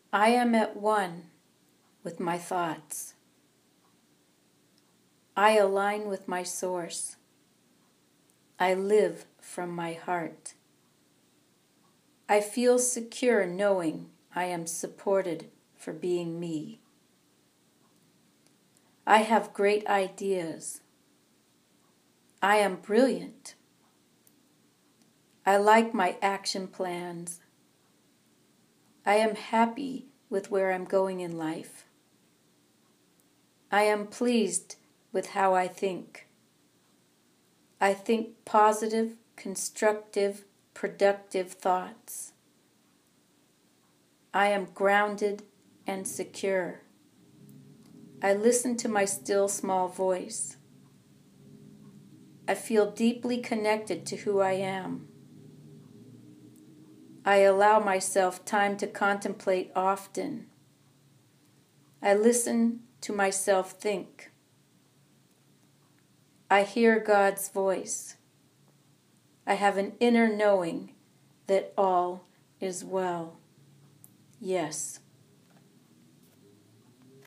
I am at one with my thoughts. I align with my source. I live from my heart. I feel secure knowing I am supported for being me. I have great ideas. I am brilliant. I like my action plans. I am happy with where I'm going in life. I am pleased with how I think. I think positive, constructive, productive thoughts. I am grounded and secure. I listen to my still small voice. I feel deeply connected to who I am. I allow myself time to contemplate often. I listen to myself think. I hear God's voice. I have an inner knowing that all is well. Yes.